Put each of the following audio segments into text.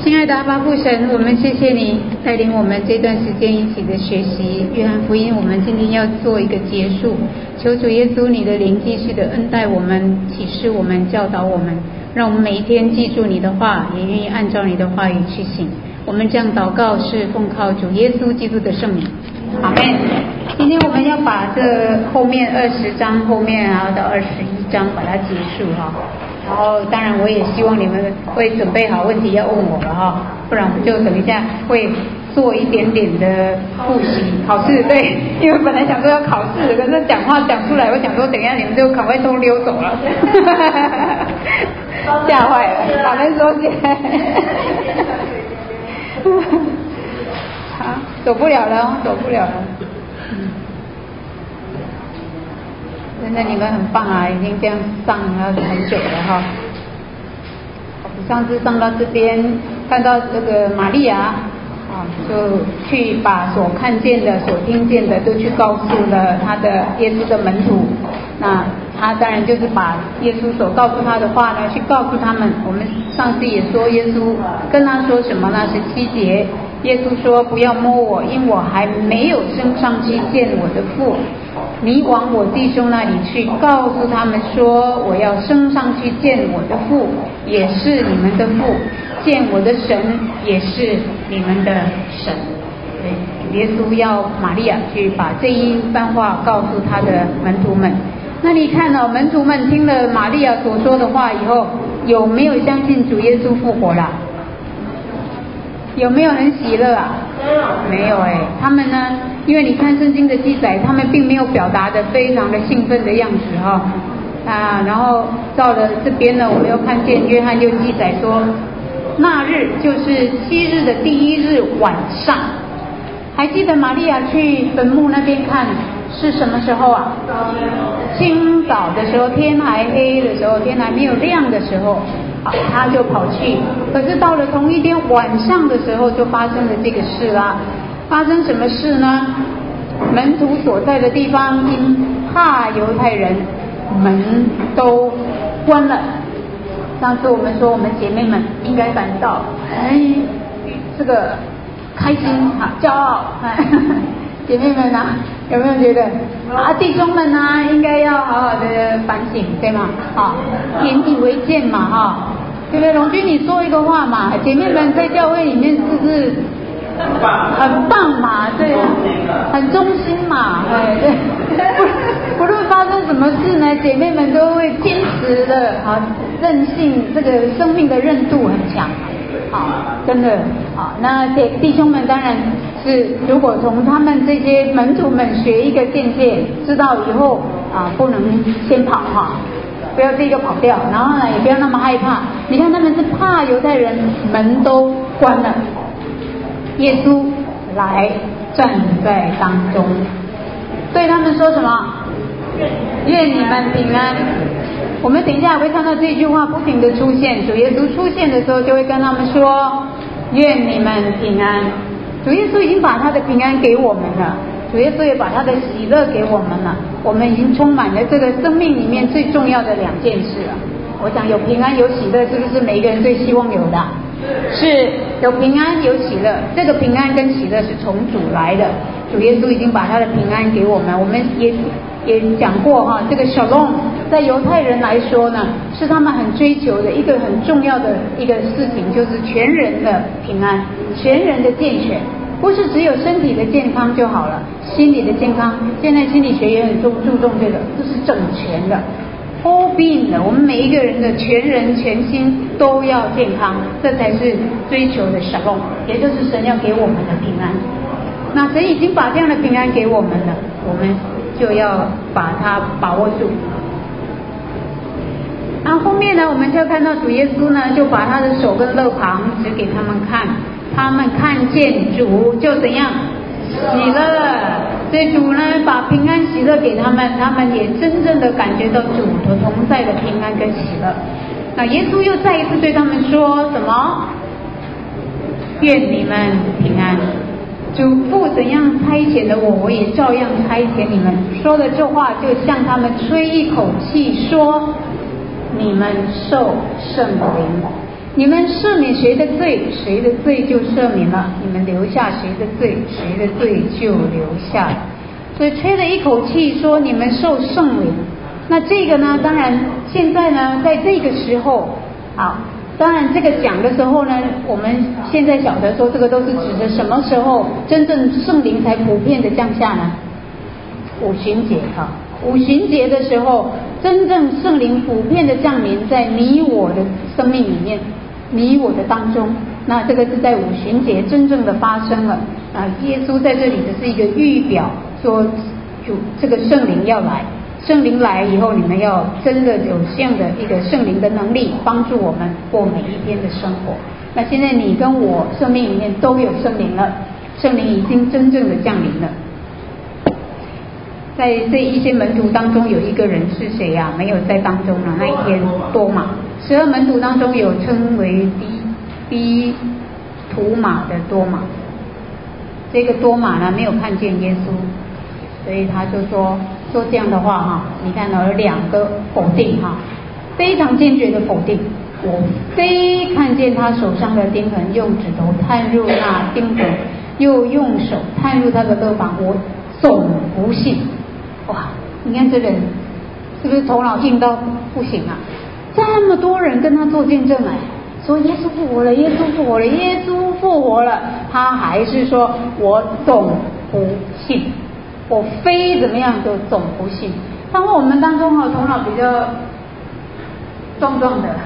亲爱的阿爸父神，我们谢谢你带领我们这段时间一起的学习约翰福音，我们今天要做一个结束。求主耶稣你的灵继续的恩待我们，启示我们，教导我们，让我们每一天记住你的话，也愿意按照你的话语去行。我们这样祷告是奉靠主耶稣基督的圣名，阿们。今天我们要把这后面20章后面到21章把它结束哈。然后当然我也希望你们会准备好问题要问我了哈，不然我就等一下会做一点点的复习考试。对，因为本来想说要考试，可是讲话讲出来，我想说等一下你们就赶快都溜走了，吓坏了，把人说起来好，走不了了，走不了了。真的你们很棒啊，已经这样上了很久了哈。上次上到这边看到这个玛利亚就去把所看见的所听见的都去告诉了他的耶稣的门徒，那他当然就是把耶稣所告诉他的话呢去告诉他们。我们上次也说耶稣跟他说什么呢？17节耶稣说不要摸我，因我还没有升上去见我的父，你往我弟兄那里去，告诉他们说我要升上去见我的父，也是你们的父，见我的神，也是你们的神。对，耶稣要玛利亚去把这一番话告诉他的门徒们。那你看到门徒们听了玛利亚所说的话以后，有没有相信主耶稣复活了？有没有很喜乐啊？没有他们呢，因为你看圣经的记载，他们并没有表达的非常的兴奋的样子然后到了这边呢，我们又看见约翰又记载说，那日就是7日的第1日晚上。还记得玛利亚去坟墓那边看是什么时候啊？清早的时候，天还黑的时候，天还没有亮的时候，他就跑去。可是到了同一天晚上的时候，就发生了这个事啦。发生什么事呢？门徒所在的地方因怕犹太人，门都关了。上次我们说我们姐妹们应该感到这个开心骄傲姐妹们有没有觉得弟兄们应该要好好的反省，对吗？引以为戒嘛对不对？龙君你说一个话嘛，姐妹们在教会里面是不是很棒嘛？对啊，很忠心嘛，对，不论发生什么事呢，姐妹们都会坚持的韧性，这个生命的韧度很强真的那弟兄们当然是，如果从他们这些门徒们学一个见解，知道以后不能先跑不要这个跑掉，然后呢也不要那么害怕。你看他们是怕犹太人，门都关了，耶稣来站在当中，对他们说什么？愿你们平安。我们等一下会看到这句话不停的出现，主耶稣出现的时候就会跟他们说愿你们平安。主耶稣已经把他的平安给我们了，主耶稣也把他的喜乐给我们了，我们已经充满了这个生命里面最重要的2件事了。我想有平安有喜乐，是不是每一个人最希望有的？是有平安有喜乐，这个平安跟喜乐是从主来的。主耶稣已经把他的平安给我们，我们也讲过这个 shalom 在犹太人来说呢，是他们很追求的一个很重要的一个事情，就是全人的平安，全人的健全，不是只有身体的健康就好了，心理的健康，现在心理学也很注重这个，这是整全的 all being 的，我们每一个人的全人全心都要健康，这才是追求的 shalom， 也就是神要给我们的平安。那神已经把这样的平安给我们了，我们就要把它把握住。然后后面呢，我们就看到主耶稣呢，就把他的手跟肋旁指给他们看，他们看见主就怎样喜乐。所以主呢把平安喜乐给他们，他们也真正的感觉到主的同在的平安跟喜乐。那耶稣又再一次对他们说什么？愿你们平安。主父怎样差遣了我，我也照样差遣你们。说了这话，就向他们吹一口气，说：你们受圣灵。 你们赦免谁的罪，谁的罪就赦免了；你们留下谁的罪，谁的罪就留下了。所以吹了一口气说你们受圣灵。那这个呢，当然现在呢，在这个时候，好，当然这个讲的时候呢，我们现在晓得说这个都是指的什么时候真正圣灵才普遍的降下呢？五旬节哈，五旬节的时候，真正圣灵普遍的降临在你我的生命里面，你我的当中。那这个是在五旬节真正的发生了啊！耶稣在这里的是一个预表，说主这个圣灵要来，圣灵来以后，你们要真的有这样的一个圣灵的能力，帮助我们过每一天的生活。那现在你跟我生命里面都有圣灵了，圣灵已经真正的降临了。在这一些门徒当中，有一个人是谁呀？没有在当中了。那一天多马，12门徒当中有称为低图马的多马。这个多马呢，没有看见耶稣，所以他就说这样的话哈，你看有2个否定哈，非常坚决的否定。我非看见他手上的钉痕，用指头探入那钉痕，又用手探入他的肋旁，我总不信。哇，你看这人是不是头脑硬到不行啊？这么多人跟他做见证哎，说耶稣复活了，耶稣复活了，耶稣复活了，他还是说我总不信，我非怎么样都总不信。当然我们当中头脑比较壮壮的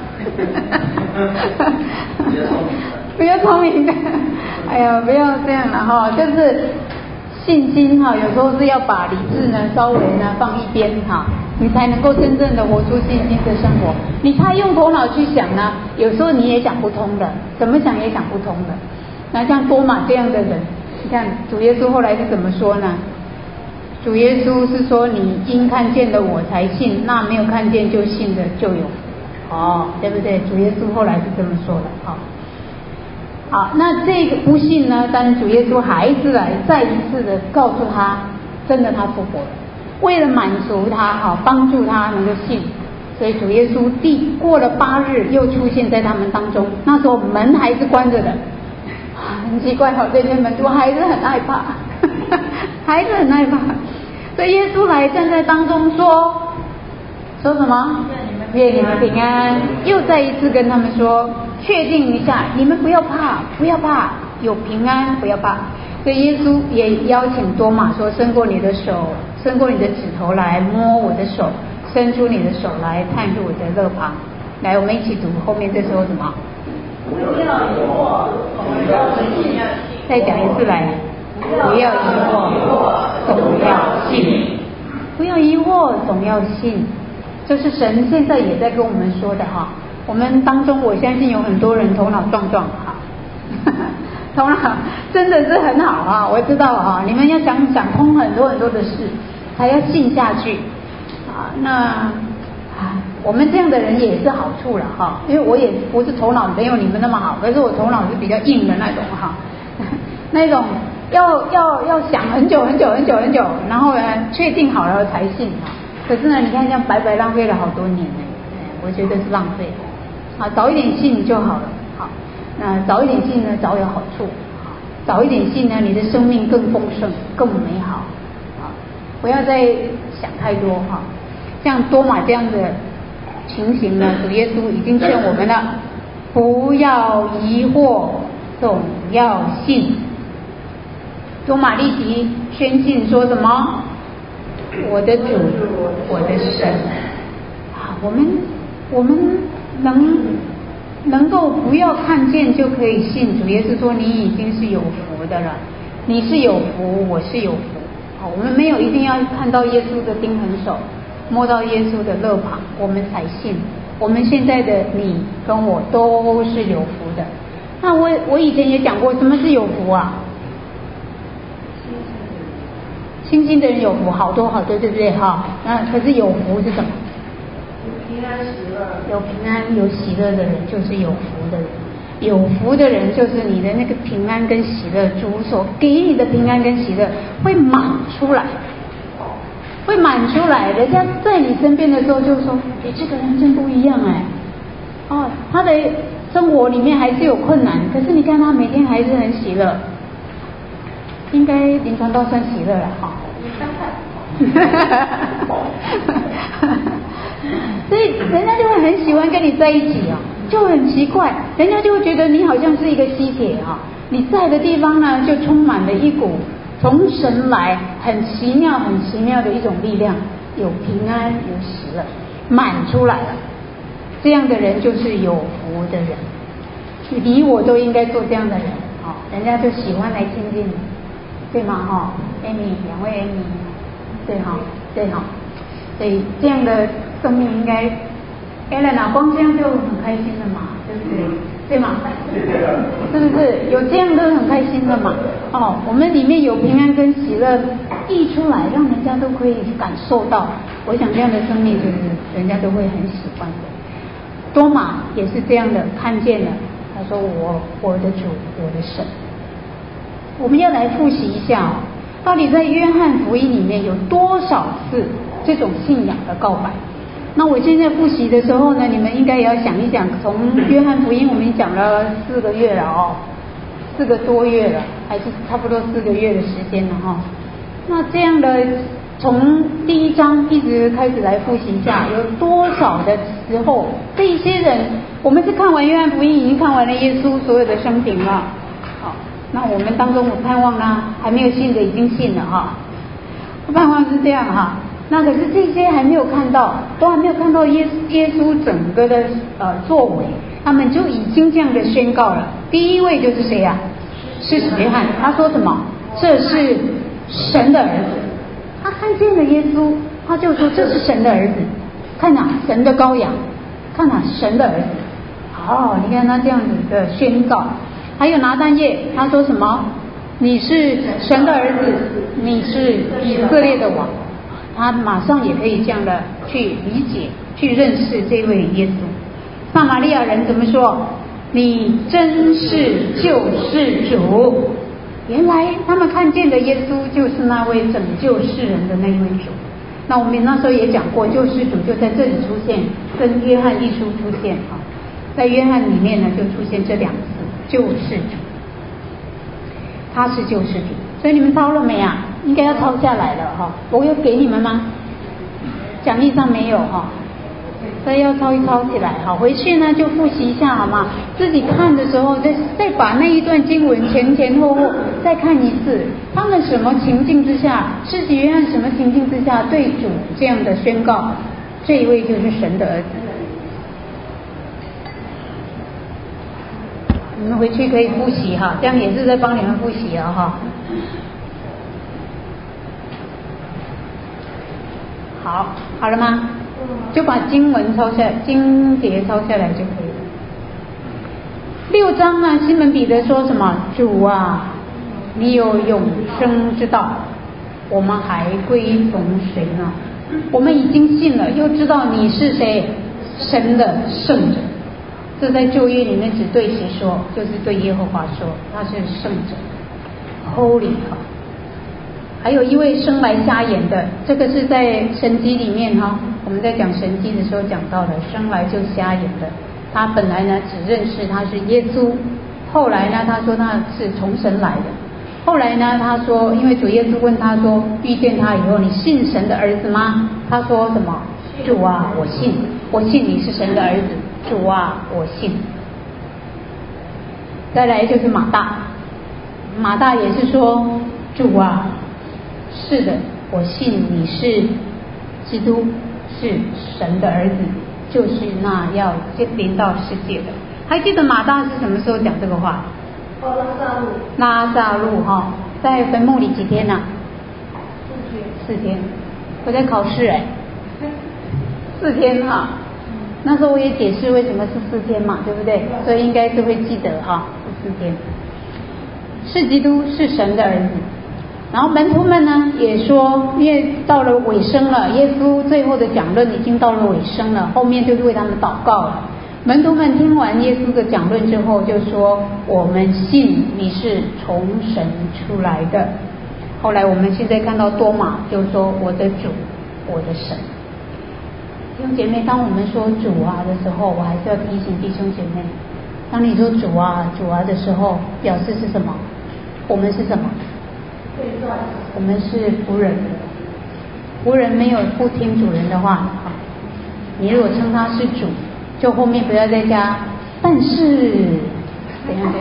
比较聪明的，哎呀，不要这样了哈，就是信心哈，有时候是要把理智呢稍微呢放一边哈，你才能够真正的活出信心的生活。你太用头脑去想呢，有时候你也想不通的，怎么想也想不通的。那像多马这样的人，你看主耶稣后来是怎么说呢？主耶稣是说你因看见了我才信，那没有看见就信的就有哦，对不对？主耶稣后来是这么说的。好，那这个不信呢，但主耶稣还是来再一次的告诉他，真的他复活了，为了满足他帮助他能够信，所以主耶稣过了8日又出现在他们当中，那时候门还是关着的，很奇怪这些门徒还是很害怕还是很害怕，所以耶稣来站在当中说什么？愿你们平安，又再一次跟他们说，确定一下，你们不要怕，不要怕，有平安，不要怕。所以耶稣也邀请多马说，伸过你的手，伸过你的指头来摸我的手，伸出你的手来探入我的肋旁。来，我们一起读后面这时候什么？不要疑惑，总要信。再讲一次来，不要疑惑，总要信。不要疑惑，总要信。这是神现在也在跟我们说的哈。我们当中我相信有很多人头脑壮壮哈，头脑真的是很好啊，我知道哈，你们要想通很多的事，还要信下去啊。那我们这样的人也是好处了哈，因为我也不是头脑没有你们那么好，可是我头脑是比较硬的那种哈，那种要想很久，然后呢确定好了才信哈。可是呢，你看这样白白浪费了好多年呢，我觉得是浪费啊。早一点信就好了，好，那早一点信呢，早有好处，早一点信呢，你的生命更丰盛，更美好啊！不要再想太多哈。像多马这样的情形呢，主耶稣已经劝我们了，不要疑惑，总要信。多马立即宣信说什么？我的主，我的神啊！我们能够不要看见就可以信。主耶稣说你已经是有福的了，你是有福，我是有福。好，我们没有一定要看到耶稣的钉痕手，摸到耶稣的肋旁，我们才信。我们现在的你跟我都是有福的。那我以前也讲过，什么是有福啊？清心的人有福，好多，对不对哈？那可是有福是什么？有平安喜乐。有平安有喜乐的人就是有福的人。有福的人就是你的那个平安跟喜乐，主所给你的平安跟喜乐会满出来，会满出来。人家在你身边的时候就说：“哎，这个人真不一样哎，哦，他的生活里面还是有困难，可是你看他每天还是很喜乐，应该临床都算喜乐了哈。所以人家就会很喜欢跟你在一起啊，就很奇怪，人家就会觉得你好像是一个吸铁啊，你在的地方呢就充满了一股从神来很奇妙的一种力量，有平安有喜乐满出来了。这样的人就是有福的人，你我都应该做这样的人啊，人家就喜欢来亲近你，对吗？哈，Amy，两位 Amy， 对哈，对哈，所以这样的生命应该 Ellen 光这样就很开心了嘛，对不对？对吗？是不是有这样都很开心的嘛？哦，我们里面有平安跟喜乐溢出来，让人家都可以感受到。我想这样的生命就是人家都会很喜欢的。多马也是这样的，看见了，他说我的主，我的神。我们要来复习一下哦，到底在约翰福音里面有多少次这种信仰的告白？那我现在复习的时候呢，你们应该也要想一想，从约翰福音我们讲了4个月了哦，4个多月了，还是差不多4个月的时间了哈。那这样的从第1章一直开始来复习一下，有多少的时候，这一些人，我们是看完约翰福音，已经看完了耶稣所有的生平了。好，那我们当中我盼望呢，还没有信的已经信了哈。我盼望是这样哈。那可是这些还没有看到，都还没有看到耶稣整个的作为，他们就已经这样的宣告了。第一位就是谁呀？是使约翰，他说什么？这是神的儿子。他看见了耶稣，他就说这是神的儿子，看哪，神的羔羊，看哪，神的儿子。好，你看他这样子的宣告。还有拿但业，他说什么？你是神的儿子，你是以色列的王。他马上也可以这样的去理解、去认识这位耶稣。撒玛利亚人怎么说？你真是救世主。原来他们看见的耶稣就是那位拯救世人的那位主。那我们那时候也讲过，救世主就在这里出现，跟约翰一书出现啊，在约翰里面呢就出现这2次救世主，他是救世主。所以你们抄了没啊？应该要抄下来了哈。我有给你们吗？讲义上没有哈，所以要抄一抄起来哈。回去呢就复习一下好吗？自己看的时候再把那一段经文前后再看一次。他们什么情境之下，施洗约翰什么情境之下对主这样的宣告？这一位就是神的儿子。你们回去可以复习哈，这样也是在帮你们复习了哈。好了吗？就把经文抄下来，经节抄下来就可以了。6章呢，西门彼得说什么？主啊，你有永生之道，我们还归从谁呢？我们已经信了，又知道你是谁，神的圣者。这在旧约里面只对谁说？就是对耶和华说，他是圣者 ，Holy。还有一位生来瞎眼的，这个是在神迹里面哈，我们在讲神迹的时候讲到的，生来就瞎眼的，他本来呢只认识他是耶稣，后来呢他说他是从神来的，后来呢他说，因为主耶稣问他说，遇见他以后，你信神的儿子吗？他说什么？主啊，我信，我信你是神的儿子。主啊，我信。再来就是马大也是说，主啊，是的，我信你是基督，是神的儿子，就是那要临到世界的。还记得马大是什么时候讲这个话？拉撒路哈，在坟墓里几天呢？4天。我在考试4天哈。那时候我也解释为什么是4天嘛，对不对？所以应该是会记得哈，是4天。是基督，是神的儿子。然后门徒们呢也说，因为到了尾声了，耶稣最后的讲论已经到了尾声了，后面就是为他们祷告了。门徒们听完耶稣的讲论之后就说，我们信你是从神出来的。后来我们现在看到多马就说，我的主，我的神。弟兄姐妹，当我们说主啊的时候，我还是要提醒弟兄姐妹， 当你说主啊主啊的时候，表示是什么？我们是什么？我们是仆人。仆人没有不听主人的话，你如果称他是主，就后面不要再加但是怎样，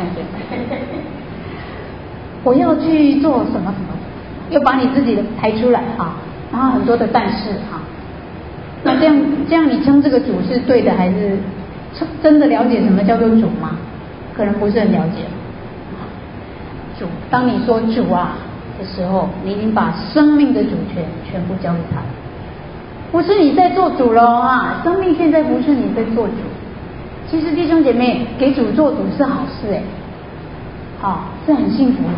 我要去做什么什么，又把你自己的抬出来啊，然后很多的但是啊，那这样你称这个主是对的，还是真的了解什么叫做主吗？可能不是很了解。主，当你说主啊的时候，你已经把生命的主权全部交给他，不是你在做主了啊！生命现在不是你在做主，其实弟兄姐妹给主做主是好事哎，好，是很幸福的。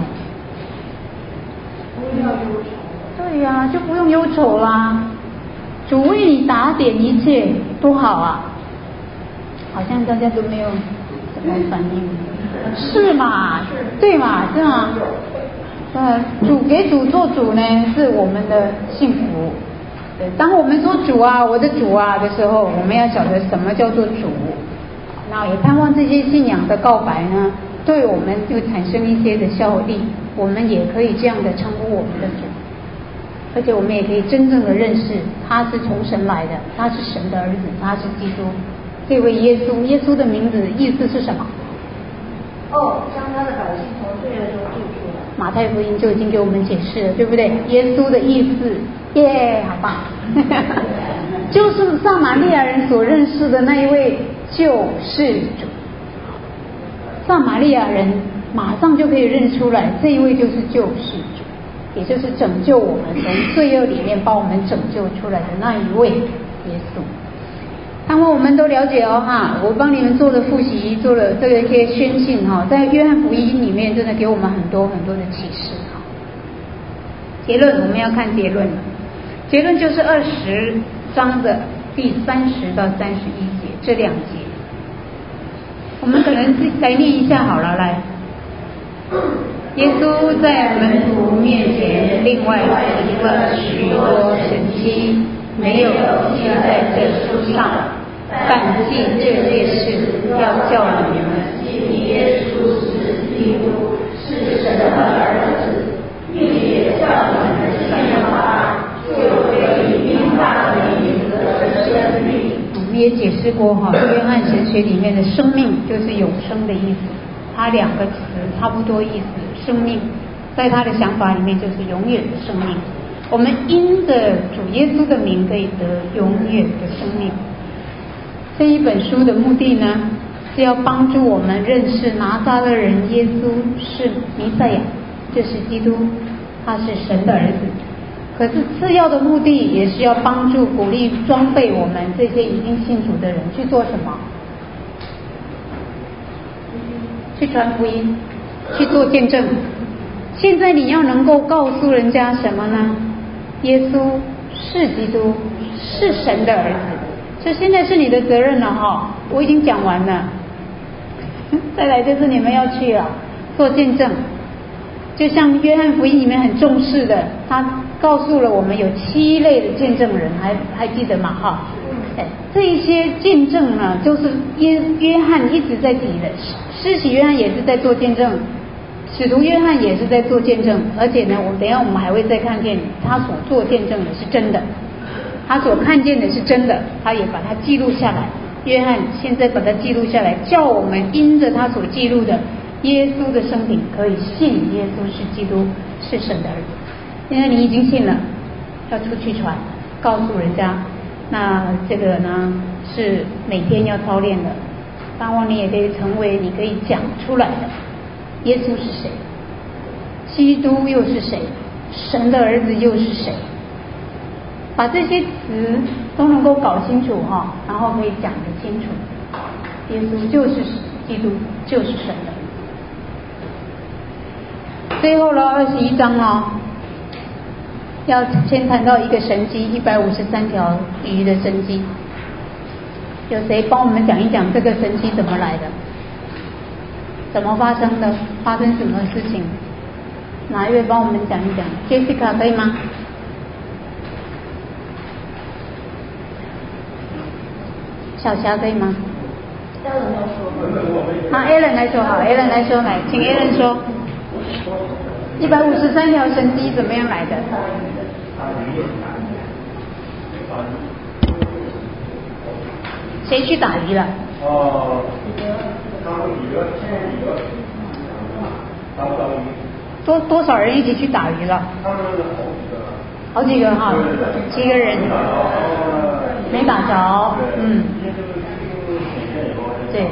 不要忧愁。 对呀，就不用忧愁啦。主为你打点一切，多好啊！好像大家都没有什么反应，是嘛？对嘛？是吗？主给主做主呢，是我们的幸福。对，当我们说主啊，我的主啊的时候，我们要晓得什么叫做主。那也盼望这些信仰的告白呢，对我们就产生一些的效力，我们也可以这样的称呼我们的主，而且我们也可以真正的认识他是从神来的，他是神的儿子，他是基督，这位耶稣。耶稣的名字意思是什么？ 将他的百姓从罪恶中救出来。 马太福音就已经给我们解释了，对不对？耶稣的意思，耶，好棒！就是撒玛利亚人所认识的那一位救世主。撒玛利亚人马上就可以认出来，这一位就是救世主，也就是拯救我们从罪恶里面把我们拯救出来的那一位耶稣。当我们都了解哦哈，我帮你们做了复习，做了这个一些宣信哈，在约翰福音里面真的给我们很多很多的启示哈。结论我们要看结论了，结论就是20章的第30到31节这2节，我们可能来念一下好了，来。耶稣在门徒面前另外行了许多神迹，没有记在这书上，但记这些事，要叫你们信耶稣是基督，是神的儿子，并且叫你们信他，就可以因他的名得生命。我们也解释过哈，约翰神学里面的生命就是永生的意思，它2个词差不多意思，生命在他的想法里面就是永远的生命。我们因着主耶稣的名可以得永远的生命。这一本书的目的呢，是要帮助我们认识拿撒勒人耶稣是弥赛亚，就是基督，他是神的儿子。可是次要的目的也是要帮助鼓励装备我们这些已经信主的人去做什么？去传福音，去做见证。现在你要能够告诉人家什么呢？耶稣是基督，是神的儿子，所以现在是你的责任了哈。我已经讲完了，再来就是你们要去了做见证。就像约翰福音里面很重视的，他告诉了我们有7类的见证人，还记得吗？哈，这一些见证呢，就是约翰一直在提的，施洗约翰也是在做见证。使徒约翰也是在做见证，而且呢，等一下我们还会再看见他所做见证的是真的，他所看见的是真的，他也把它记录下来。约翰现在把它记录下来，叫我们因着他所记录的耶稣的生平，可以信耶稣是基督，是神的儿子。现在你已经信了，要出去传，告诉人家。那这个呢，是每天要操练的，盼望你也可以成为你可以讲出来的。耶稣是谁？基督又是谁？神的儿子又是谁？把这些词都能够搞清楚哈，然后可以讲得清楚。耶稣就是基督，就是神的。最后了21章哦，要先谈到一个神迹，153条鱼的神迹。有谁帮我们讲一讲这个神迹怎么来的？怎么发生的？发生什么事情？哪一位帮我们讲一讲 ？Jessica 可以吗？小霞可以吗？ 好 ，Alan 来说好 ，Alan 来说来，请 Alan 说，153条神迹怎么样来的？谁去打鱼了？多少人一起去打鱼了？好几个哈，几个人没打着，对。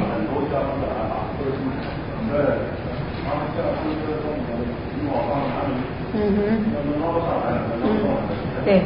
对。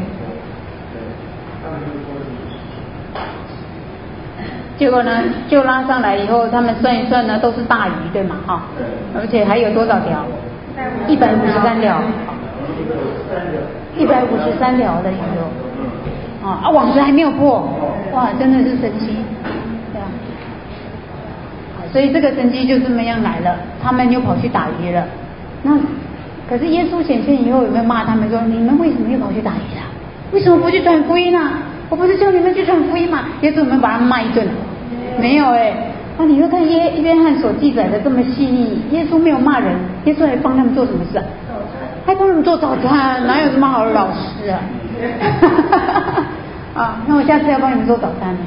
结果呢，就拉上来以后，他们算一算呢，都是大鱼，对吗？哈，而且还有多少条？153条。153条的鱼哦，网子还没有破，哇，真的是神奇，对啊。所以这个神迹就这么样来了，他们又跑去打鱼了。那可是耶稣显现以后，有没有骂他们说：你们为什么又跑去打鱼啊？为什么不去传福音啊？我不是叫你们去传福音吗？耶稣有没有把他们骂一顿？没有那你就看约翰所记载的这么细腻，耶稣没有骂人，耶稣还帮他们做什么事啊？还帮他们做早餐，哪有这么好的老师啊？啊，那我下次要帮你们做早餐。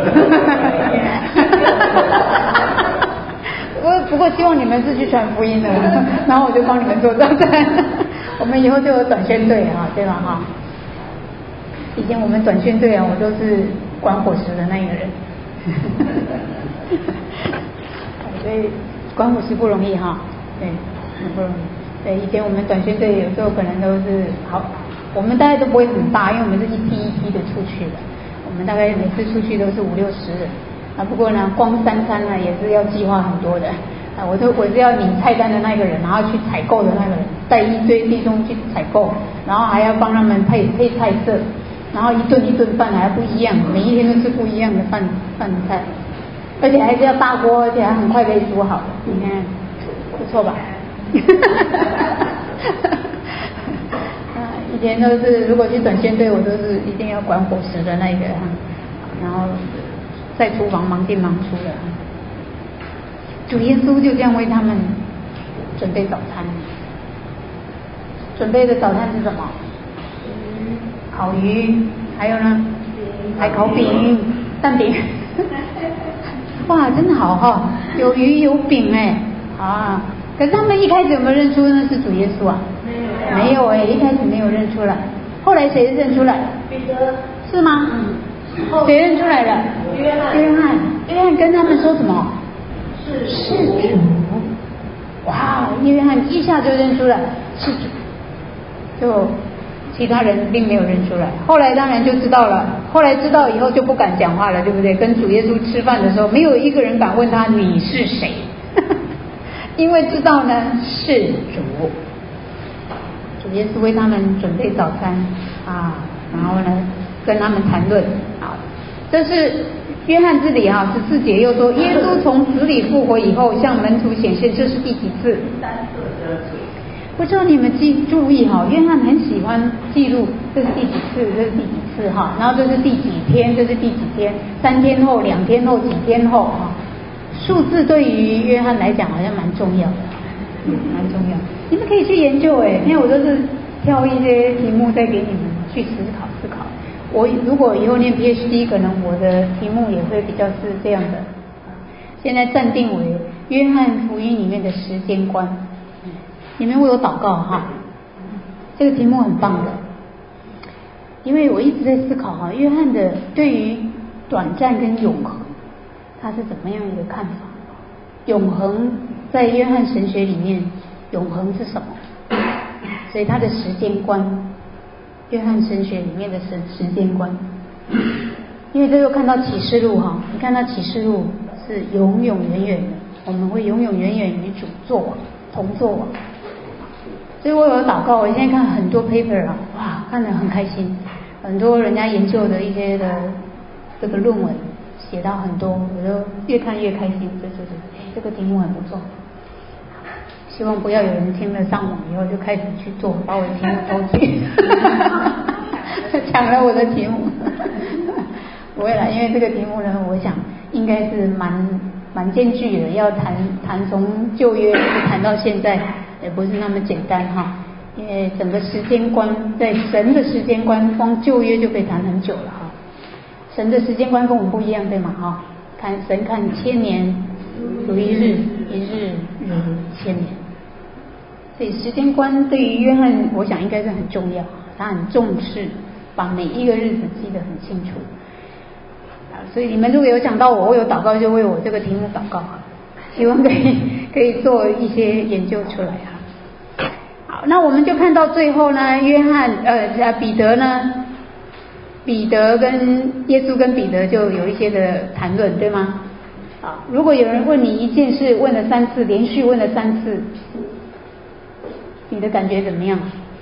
不过希望你们是去传福音的，然后我就帮你们做早餐。我们以后就有短宣队对吧哈？以前我们短宣队我都是管伙食的那一个人。所以管伙食不容易哈，对，很不容易。对，以前我们短宣队有时候可能都是好，我们大概都不会很大，因为我们是一批一批的出去的，我们大概每次出去都是50-60人不过呢，光3餐呢也是要计划很多的我是要领菜单的那个人，然后去采购的那个人，带一堆弟兄去采购，然后还要帮他们配菜色，然后一顿一顿饭还不一样，每一天都吃不一样的饭菜，而且还是要大锅，而且还很快可以煮好的，你看不错吧？以前都是如果去短宣队，我都是一定要管伙食的那个然后在厨房忙进忙出的。主耶稣就这样为他们准备早餐，准备的早餐是什么？烤鱼，还有呢，还烤饼、蛋饼。哇，真好有鱼有饼可是他们一开始有没有认出那是主耶稣啊？没有一开始没有认出来。后来谁认出来？彼得。是吗？谁认出来了？约翰跟他们说什么？是主。哇，约翰一下就认出来是主，就其他人并没有认出来。后来当然就知道了，后来知道以后就不敢讲话了，对不对？跟主耶稣吃饭的时候，没有一个人敢问他你是谁，因为知道呢是主。主耶稣为他们准备早餐然后呢跟他们谈论这是约翰这里14节又说，耶稣从死里复活以后向门徒显现，这是第几次？不知道你们注意约翰很喜欢记录这是第几次，这是第几次然后这是第几天，这是第几天，3天后、2天后、几天后数字对于约翰来讲好像蛮重要的，蛮重要。你们可以去研究因为我都是挑一些题目再给你们去思考。我如果以后念 PhD， 可能我的题目也会比较是这样的。现在暂定为约翰福音里面的时间观。你们为我祷告这个题目很棒的，因为我一直在思考约翰的对于短暂跟永恒，他是怎么样一个看法？永恒在约翰神学里面，永恒是什么？所以他的时间观，约翰神学里面的时间观，因为这又看到启示录你看到启示录是永永远远的，我们会永永远远与主作王，同作王。所以我有祷告，我现在看很多 paper 哇，看得很开心，很多人家研究的一些的这个论文写到很多，我就越看越开心，这个题目很不错。希望不要有人听了上网以后就开始去做，把我的题目偷去抢了我的题目不会啦，因为这个题目呢，我想应该是蛮蛮艰巨的，要谈从旧约谈到现在，也不是那么简单哈。因为整个时间观，在神的时间观，光旧约就可以谈很久了哈。神的时间观跟我们不一样，对吗？哈，神看1000年如一日，一日如1000年。所以时间观对于约翰，我想应该是很重要，他很重视，把每一个日子记得很清楚。所以你们如果有讲到我有祷告，就为我这个题目祷告哈，希望可以做一些研究出来哈。好，那我们就看到最后呢，彼得呢，彼得跟耶稣跟彼得就有一些的谈论，对吗？啊，如果有人问你一件事，问了3次，连续问了3次，你的感觉怎么样？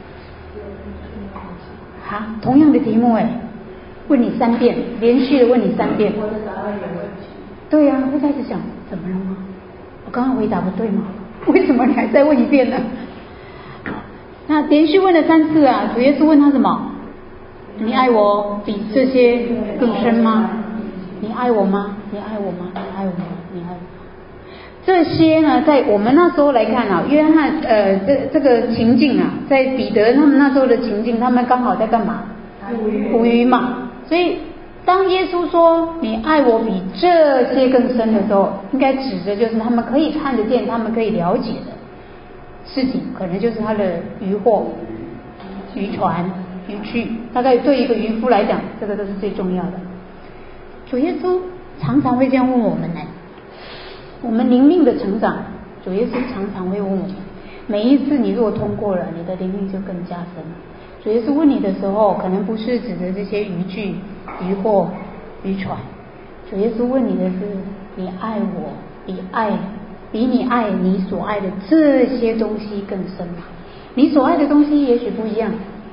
啊，同样的题目问你3遍，连续的问你3遍。 我的答案有问题。 对呀，会开始想怎么了吗？我刚刚回答不对吗？为什么你还再问一遍呢？那连续问了3次啊，主耶稣问他什么？你爱我比这些更深吗？你爱我吗？你爱我吗？你爱我吗？你爱我吗？这些呢，在我们那时候来看啊，约翰这个情境啊，在彼得他们那时候的情境，他们刚好在干嘛？捕鱼嘛。所以当耶稣说你爱我比这些更深的时候，应该指的就是他们可以看得见，他们可以了解的事情，可能就是他的渔获、渔船、渔具。大概对一个渔夫来讲，这个都是最重要的。主耶稣常常会这样问我们呢。我们灵命的成长，主耶稣常常会问我们。每一次你如果通过了，你的灵命就更加深了。主耶稣问你的时候，可能不是指的这些渔具、渔获、渔船。主耶稣问你的是：你爱我比你爱你所爱的这些东西更深吗？你所爱的东西也许不一样，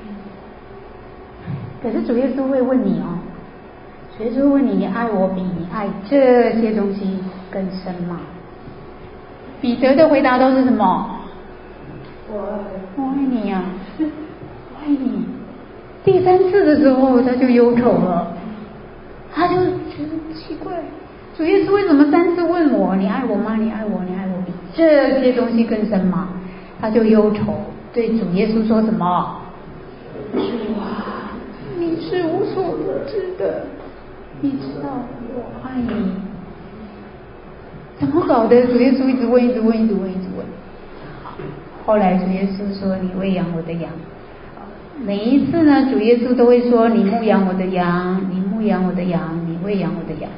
可是主耶稣会问你哦。主耶稣会问你：你爱我比你爱这些东西更深吗？彼得的回答都是什么？我爱你呀，我爱你。第3次的时候他就忧愁了，他就觉得奇怪，主耶稣为什么3次问我你爱我吗？你爱我，你爱我比这些东西更深吗？他就忧愁，对主耶稣说什么？主啊，你是无所不知的，你知道我爱你。怎么搞的？主耶稣一直问。后来主耶稣说：你喂养我的羊。每一次呢，主耶稣都会说：你牧养我的羊，你牧养我的羊，你喂养我的羊。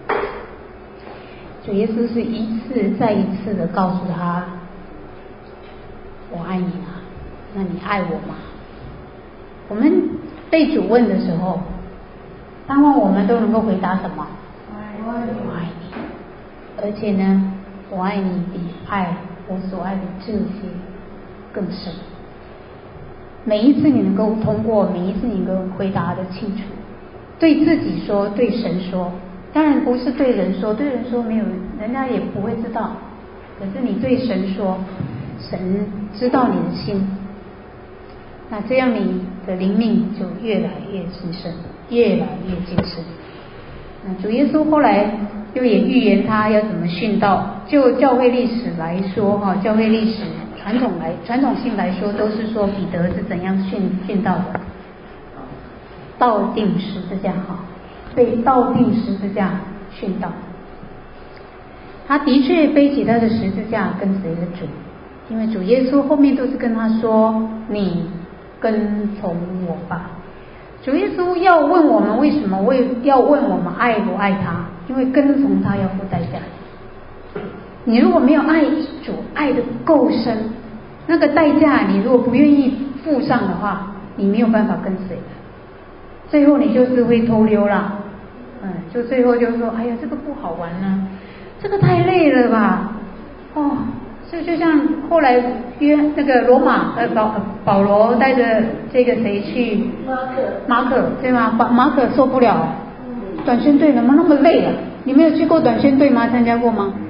主耶稣是一次再一次的告诉他：我爱你啊，那你爱我吗？我们被主问的时候，盼望我们都能够回答什么？我爱你。而且呢，我爱你比爱我所爱的这些更深。每一次你能够通过，每一次你能够回答的清楚，对自己说，对神说，当然不是对人说，对人说没有，人家也不会知道。可是你对神说，神知道你的心，那这样你的灵命就越来越精深，越来越精深。那主耶稣后来又也预言他要怎么殉道。就教会历史来说哈，教会历史传统性来说，都是说彼得是怎样殉道的，倒钉十字架哈，被倒钉十字架殉道。他的确背起他的十字架跟随了主，因为主耶稣后面都是跟他说：你跟从我吧。主耶稣要问我们为什么要问我们爱不爱他，因为跟从他要付代价。你如果没有爱主爱的够深，那个代价你如果不愿意付上的话，你没有办法跟随的。最后你就是会偷溜啦，就最后就说：哎呀，这个不好玩呢，这个太累了吧，就像后来那个罗马保罗带着这个谁去马可对吗？马可受不了，短宣队怎么那么累啊？你没有去过短宣队吗？参加过吗？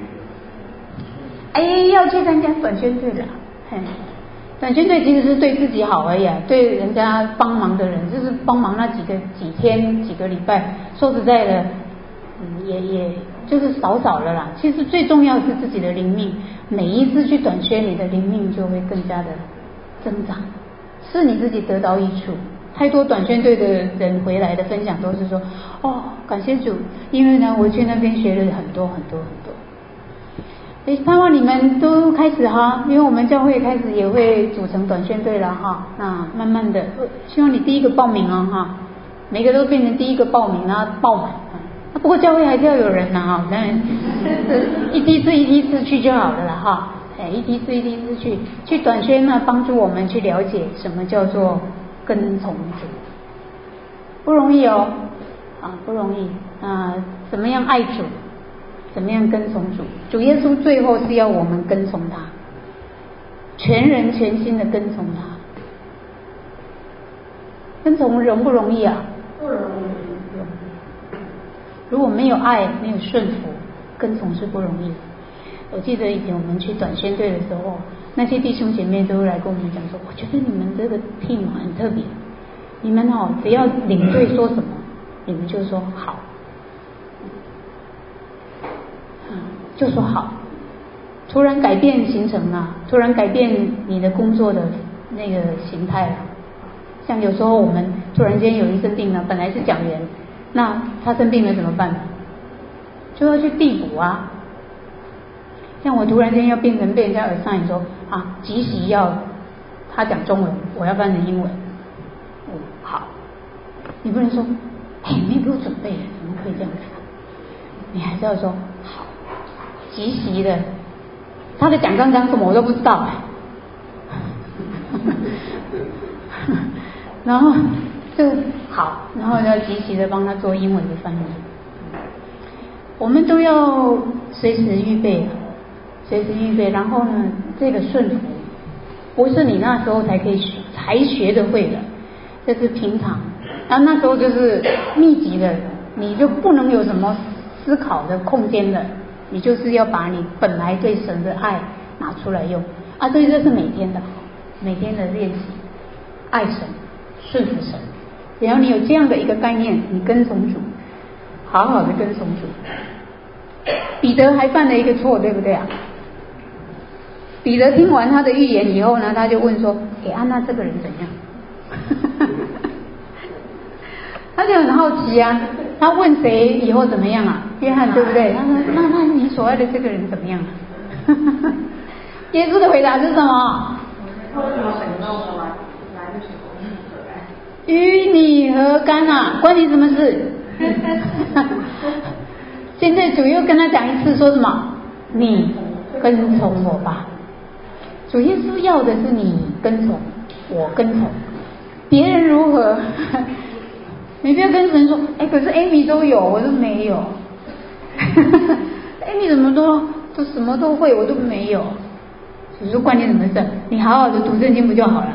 要去参加短宣队的，短宣队其实是对自己好而已，对人家帮忙的人，就是帮忙那几天几个礼拜，说实在的，也就是少了啦。其实最重要的是自己的灵命，每一次去短宣，你的灵命就会更加的增长，是你自己得到益处。太多短宣队的人回来的分享都是说，哦，感谢主，因为呢我去那边学了很多。盼望你们都开始哈，因为我们教会开始也会组成短宣队了哈。那慢慢的，希望你第一个报名哦哈，每个都变成第一个报名，然后爆满。不过教会还是要有人呐哈，当然一梯次去就好了啦哈。一梯次去短宣呢，帮助我们去了解什么叫做跟从主，不容易哦，不容易怎么样爱主，怎么样跟从主？主耶稣最后是要我们跟从他，全人全心的跟从他。跟从容不容易啊？ 不容易。 如果没有爱，没有顺服，跟从是不容易的。我记得以前我们去短宣队的时候，那些弟兄姐妹都来跟我们讲说，我觉得你们这个 team 很特别，你们只要领队说什么，你们就说好，就说好，突然改变行程了，突然改变你的工作的那个形态了。像有时候我们突然间有一生病了，本来是讲员，那他生病了怎么办？就要去递补啊。像我突然间要变成被人家assign说即席要他讲中文，我要翻成英文。好，你不能说没给我准备，怎么可以这样子？你还是要说好，即席的，他的讲纲讲什么我都不知道然后就好，然后要即席的帮他做英文的翻译。我们都要随时预备，然后呢，这个顺服不是你那时候才学得会的，这是平常。那时候就是密集的，你就不能有什么思考的空间的，你就是要把你本来对神的爱拿出来用所以这是每天的练习，爱神，顺服神。只要你有这样的一个概念，你跟从主，好好的跟从主。彼得还犯了一个错，对不对啊？彼得听完他的预言以后呢，他就问说安娜这个人怎样他就很好奇啊，他问谁以后怎么样啊？约翰对不对？他说那你所爱的这个人怎么样耶稣的回答是什么？与你何干啊？关你什么事现在主又跟他讲一次，说什么？你跟从我吧。主耶稣要的是你跟从，我跟从，别人如何你不要跟神说可是 Amy 都有，我都没有Amy 怎么都什么都会，我都没有。主说关你什么事？你好好的读圣经不就好了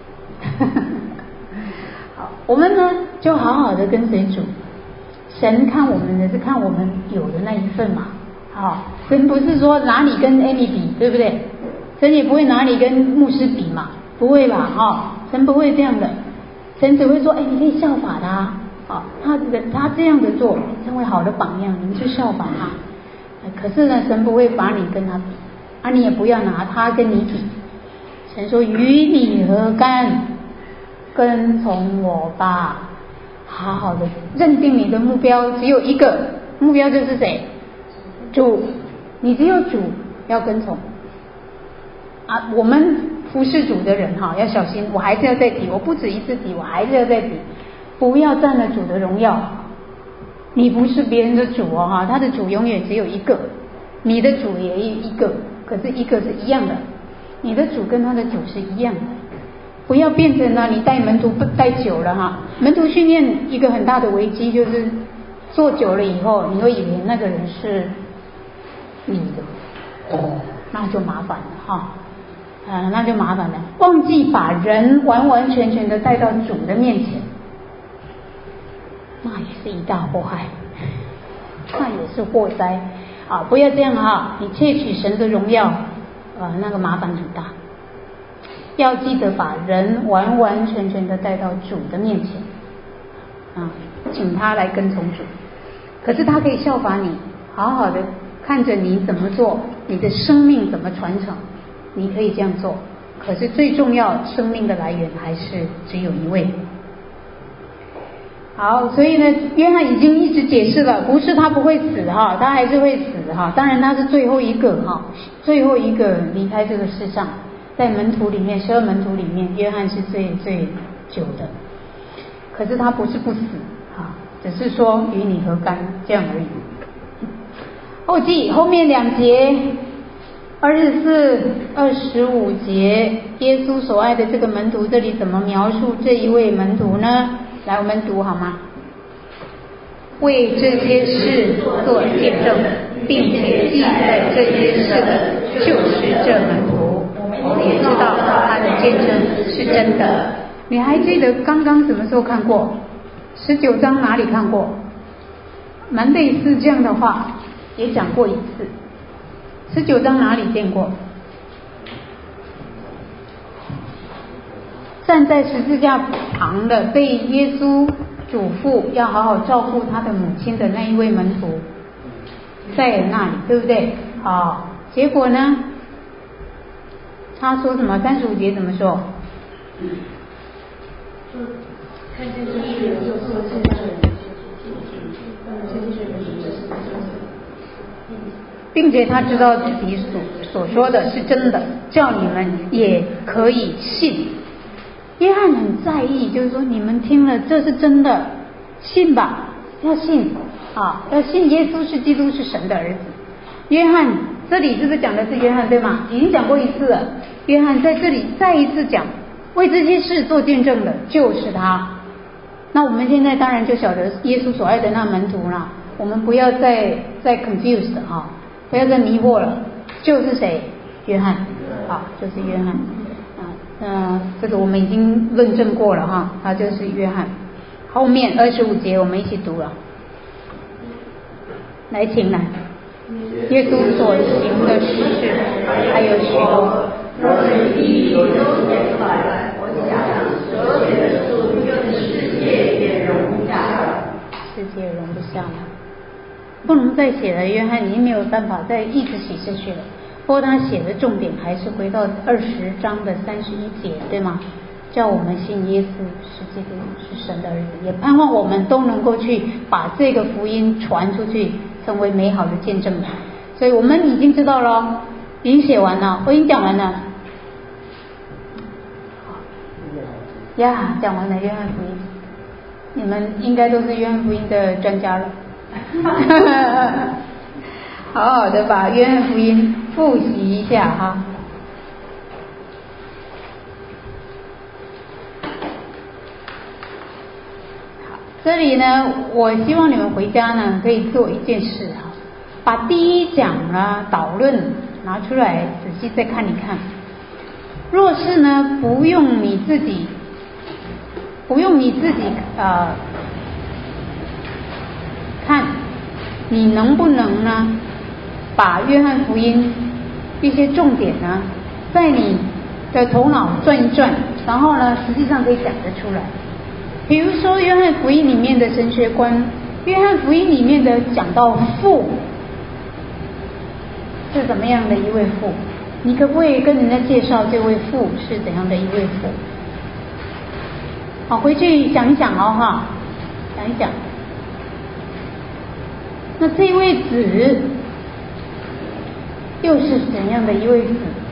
好，我们呢就好好的跟随主。神看我们的是看我们有的那一份嘛，神不是说拿你跟 Amy 比，对不对？神也不会拿你跟牧师比嘛，不会吧神不会这样的，神只会说你可以效法他他这样的做成为好的榜样，你就效法他。可是呢，神不会把你跟他比你也不要拿他跟你比。神说与你何干，跟从我吧。好好的认定你的目标只有一个，目标就是谁？主。你只有主要跟从我们服侍主的人要小心，我还是要再提，我不止一次提，我还是要再提，不要占了主的荣耀。你不是别人的主他的主永远只有一个，你的主也一个，可是一个是一样的，你的主跟他的主是一样的。不要变成你带门徒不带久了门徒训练一个很大的危机就是做久了以后，你会以为那个人是你的那就麻烦了那就麻烦了，忘记把人完完全全的带到主的面前，那也是一大祸害，那也是祸灾不要这样你窃取神的荣耀那个麻烦很大。要记得把人完完全全的带到主的面前请他来跟从主。可是他可以效法你好好的看着你怎么做，你的生命怎么传承，你可以这样做。可是最重要，生命的来源还是只有一位。好，所以呢，约翰已经一直解释了，不是他不会死哈，他还是会死哈。当然他是最后一个哈，最后一个离开这个世上，在门徒里面，12门徒里面，约翰是最久的。可是他不是不死哈，只是说与你何干这样而已。后面2节24、25节，耶稣所爱的这个门徒，这里怎么描述这一位门徒呢？来，我们读好吗？为这些事做见证，并且记载这些事的，就是这门徒。我们也知道他的见证是真的。你还记得刚刚什么时候看过？19章哪里看过？蛮类似这样的话，也讲过一次。19章哪里见过？站在十字架旁的，被耶稣嘱咐要好好照顾他的母亲的那一位门徒，在那里，对不对？好，结果呢？他说什么？35节怎么说？ 看见这些人就做见证， 并且他知道自己所说的是真的，叫你们也可以信。约翰很在意，就是说你们听了这是真的，信吧，要信啊，要信耶稣是基督，是神的儿子。约翰这里是不是讲的是约翰对吗？已经讲过一次了。约翰在这里再一次讲，为这些事做见证的就是他。那我们现在当然就晓得耶稣所爱的那门徒了，我们不要再 confused 哈，不要再迷惑了，就是谁？约翰啊，就是约翰。这个我们已经论证过了哈，他就是约翰。后面25节我们一起读了，来，请来。耶稣所行的事还有许多，若是一一都写出来，我想所写的书用世界也容不下了。世界容不下了，不能再写了。约翰已经没有办法再一直写下去了。不过他写的重点还是回到20章的31节，对吗？叫我们信耶稣是基督，是神的儿子，也盼望我们都能够去把这个福音传出去，成为美好的见证。所以我们已经知道了，已经写完了，我已经讲完了。呀，讲完了约翰福音，你们应该都是约翰福音的专家了。好好的把约翰福音复习一下哈。好，这里呢，我希望你们回家呢可以做一件事哈，把第一讲啊导论拿出来仔细再看一看。若是呢不用你自己看，你能不能呢把约翰福音一些重点呢在你的头脑转一转，然后呢实际上可以讲得出来。比如说约翰福音里面的神学观，约翰福音里面的讲到父是怎么样的一位父，你可不可以跟人家介绍这位父是怎样的一位父？好，回去想一想哦哈，想一想。那这位子又是怎样的一位子？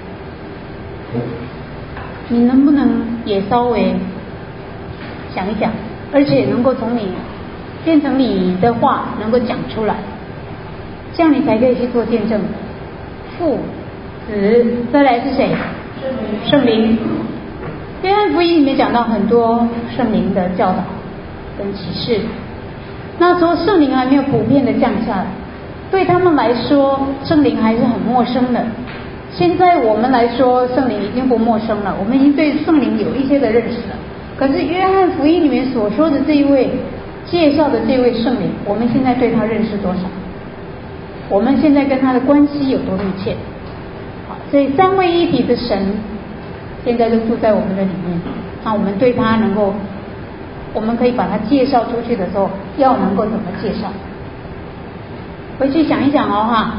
你能不能也稍微想一想，而且能够从你变成你的话能够讲出来，这样你才可以去做见证。父子，再来是谁？圣灵。约翰福音里面讲到很多圣灵的教导跟启示，那时候圣灵还没有普遍的降下来，对他们来说圣灵还是很陌生的。现在我们来说圣灵已经不陌生了，我们已经对圣灵有一些的认识了。可是约翰福音里面所说的这一位介绍的这位圣灵，我们现在对他认识多少？我们现在跟他的关系有多密切？好，所以三位一体的神现在就住在我们的里面，那我们对他能够，我们可以把他介绍出去的时候要能够怎么介绍？ 回去想一想哦哈。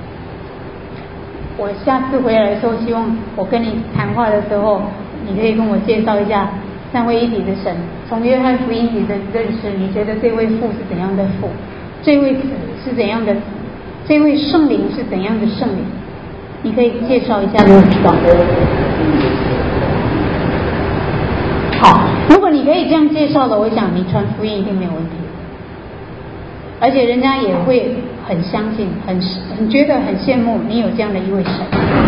我下次回来的时候，希望我跟你谈话的时候，你可以跟我介绍一下三位一体的神。从约翰福音里的认识，你觉得这位父是怎样的父？这位子是怎样的子？这位圣灵是怎样的圣灵？你可以介绍一下给我知道。好，如果你可以这样介绍的，我想你传福音一定没有问题，而且人家也会很相信，很觉得很羡慕你有这样的一位神。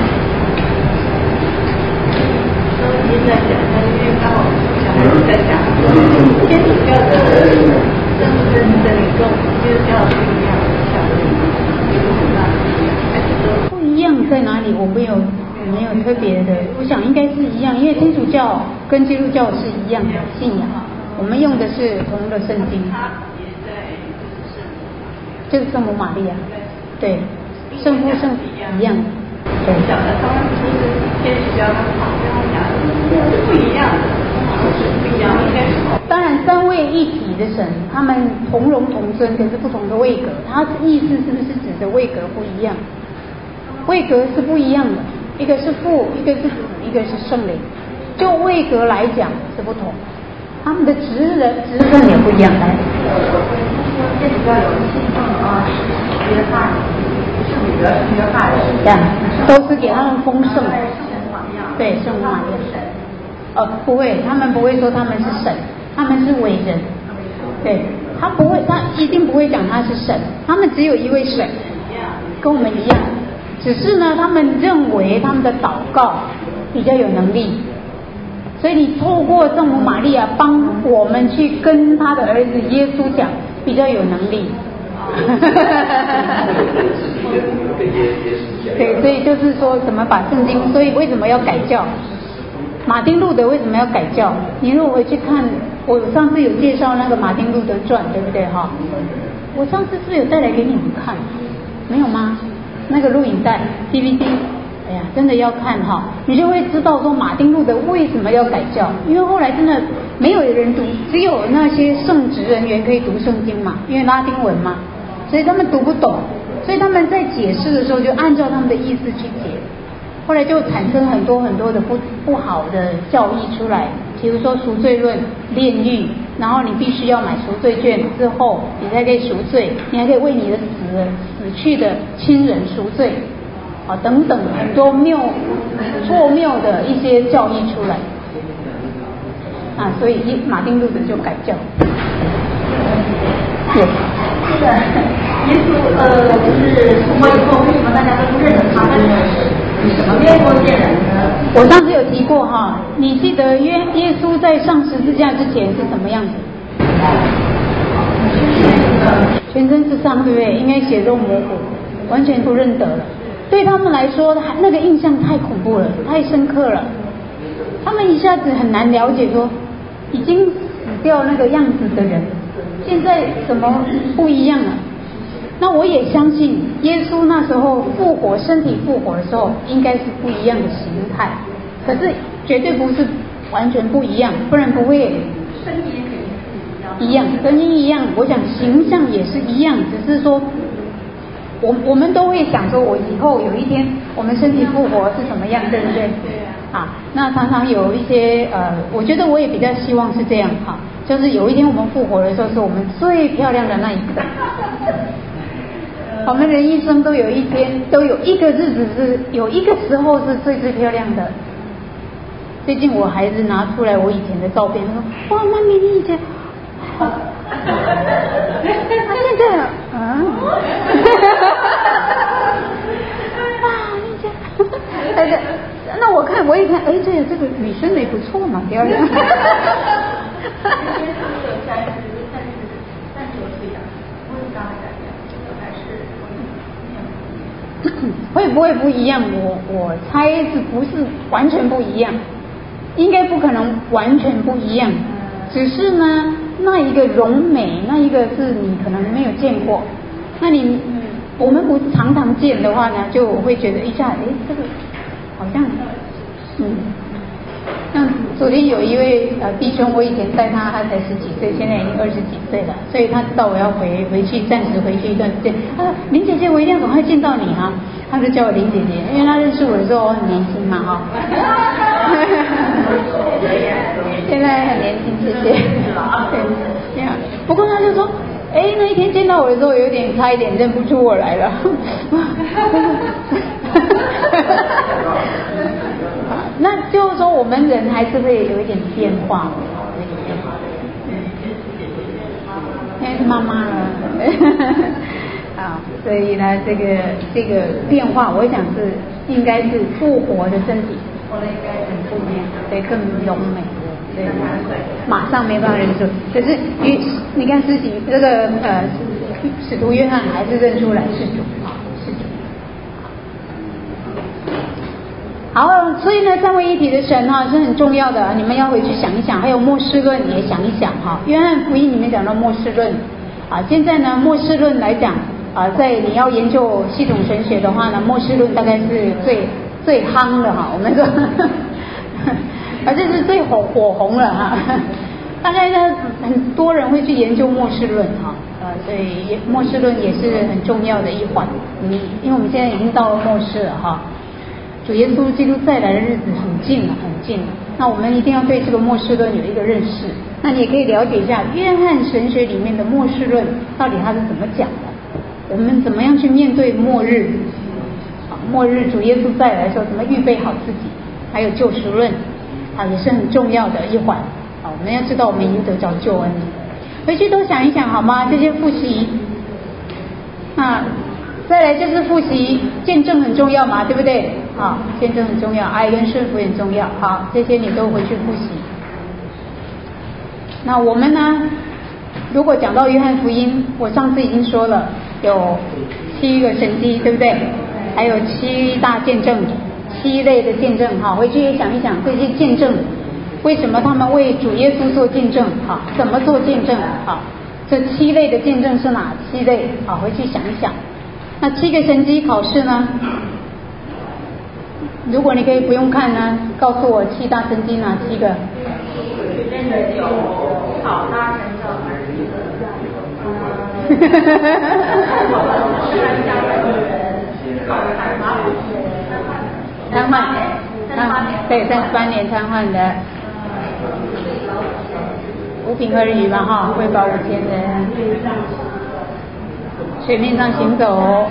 一直在讲，因为刚好小孩子在讲，天主教的真理跟我们基督教的不一样， 不一样在哪里？我没有特别的，我想应该是一样，因为天主教跟基督教是一样的信仰，我们用的是同一个圣经，就是圣母玛利亚，对，圣父圣子一样，对。 讲的他们不是天主教，他们好像是不一样的，不一样应该是。 当然，三位一体的神，他们同荣同尊，可是不同的位格，它的意思是不是指的位格不一样？位格是不一样的，一个是父，一个是子，一个是圣灵。就位格来讲是不同，他们的职分也不一样。来， 天主教有信奉约翰，圣彼得是约翰， 这样都是给他们封圣，对，圣母玛利亚。不会，他们不会说他们是神，他们是伟人。对，他不会，他一定不会讲他是神，他们只有一位神，跟我们一样。只是呢，他们认为他们的祷告比较有能力，所以你透过圣母玛利亚帮我们去跟他的儿子耶稣讲，比较有能力。对，所以就是说怎么把圣经，所以为什么要改教？马丁路德为什么要改教？你如果回去看，我上次有介绍那个马丁路德传，对不对哈？我上次是不是有带来给你们看？没有吗？那个录影带 DVD， 哎呀，真的要看哈，你就会知道说马丁路德为什么要改教，因为后来真的没有人读，只有那些圣职人员可以读圣经嘛，因为拉丁文嘛，所以他们读不懂，所以他们在解释的时候就按照他们的意思去解，后来就产生很多很多的不好的教义出来，比如说赎罪论、炼狱，然后你必须要买赎罪券之后你才可以赎罪，你还可以为你的死去的亲人赎罪，等等很多错谬的一些教义出来所以马丁路德就改教。 对，这个耶稣就是复活以后，为什么大家都不认识他？是什么面目见人呢？ 我上次有提过哈，你记得耶稣在上十字架之前是什么样子？全身是伤，对不对？应该血肉模糊，完全不认得了。对他们来说，那个印象太恐怖了，太深刻了。他们一下子很难了解说，已经死掉那个样子的人，现在怎么不一样了？那我也相信，耶稣那时候复活，身体复活的时候，应该是不一样的形态，可是绝对不是完全不一样，不然不会。 声音肯定是一样，声音一样，我想形象也是一样，只是说我们都会想说，我以后有一天我们身体复活是什么样，对不对？那常常有一些我觉得我也比较希望是这样就是有一天我们复活的时候，是我们最漂亮的那一刻。我们人一生都有一天，都有一个日子是有一个时候是最漂亮的。最近我孩子拿出来我以前的照片，他说：“哇，妈咪你以前，他现在哇，你这，那我一看，哎，这个女生也不错嘛，漂亮。”会不会不一样？我猜是不是完全不一样？应该不可能完全不一样，只是呢，那一个荣美，那一个是你可能没有见过。那我们不是常常见的话呢，就会觉得一下，这个好像，像昨天有一位弟兄，我以前带他，他才10几岁，现在已经20几岁了，所以他知道我要回去，暂时回去一段时间。林姐姐，我一定要赶快见到你哈，他就叫我林姐姐，因为他认识我的时候我很年轻嘛哈。现在很年轻，谢谢。对，不过他就说，那一天见到我的时候，差一点认不出我来了。那就是说，我们人还是会有一点变化。现在是妈妈了，所以呢，这个变化，我想是应该是复活的身体，很负面，对，更柔美的，对，马上没办法认出。可是你看使徒约翰还是认出来是主啊，是主。好，所以呢，三位一体的神哈是很重要的，你们要回去想一想，还有末世论也想一想哈。约翰福音里面讲到末世论现在呢末世论来讲在你要研究系统神学的话呢，末世论大概是最夯的哈，我们说，这是最火红了哈。大概呢很多人会去研究末世论所以末世论也是很重要的一环。因为我们现在已经到了末世了哈。主耶稣基督再来的日子很近了，很近了。那我们一定要对这个末世论有一个认识。那你也可以了解一下约翰神学里面的末世论到底它是怎么讲的，我们怎么样去面对末日？末日主耶稣再来的时候怎么预备好自己？还有救赎论也是很重要的一环。我们要知道我们已经得着救恩了。回去都想一想好吗？这些复习再来就是复习见证很重要嘛，对不对？见证很重要，爱跟顺服很重要。好，这些你都回去复习。那我们呢，如果讲到约翰福音，我上次已经说了有7个神迹，对不对？还有7大见证，7类的见证。回去也想一想这些见证为什么他们为主耶稣做见证，怎么做见证，这7类的见证是哪7类？回去想一想。那7个神迹考试呢？如果你可以不用看呢，告诉我7大神迹哪7个？ 真的有好大神照瘫痪，对，38年瘫痪的5饼2鱼嘛喂饱5000人，水面上行走，